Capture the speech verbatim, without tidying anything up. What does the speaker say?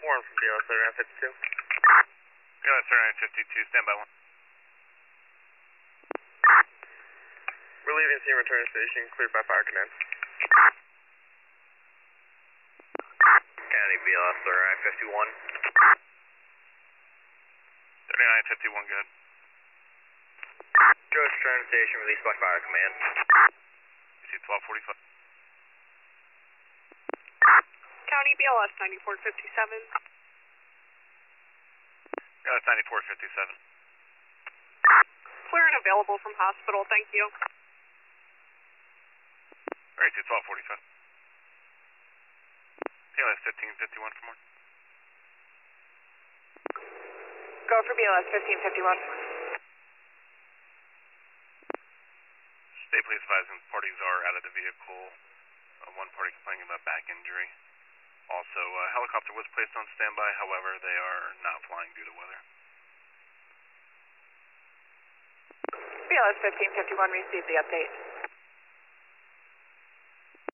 Warren from B L S thirty-nine fifty-two. B L S thirty-nine fifty-two, stand by one. We're leaving scene return station, cleared by fire command. County B L S thirty-nine fifty-one. thirty-nine fifty-one, good. Ghost return station, released by fire command. C twelve forty-five. County B L S ninety-four fifty-seven. B L S ninety-four fifty-seven. Clear and available from hospital, thank you. Alright, C twelve forty-five. B L S fifteen fifty-one for more. Go for B L S fifteen fifty-one. Stay please advising parties are out of the vehicle. Uh, one party complaining about back injury. Also, a helicopter was placed on standby, however, they are not flying due to weather. B L S fifteen fifty-one received the update.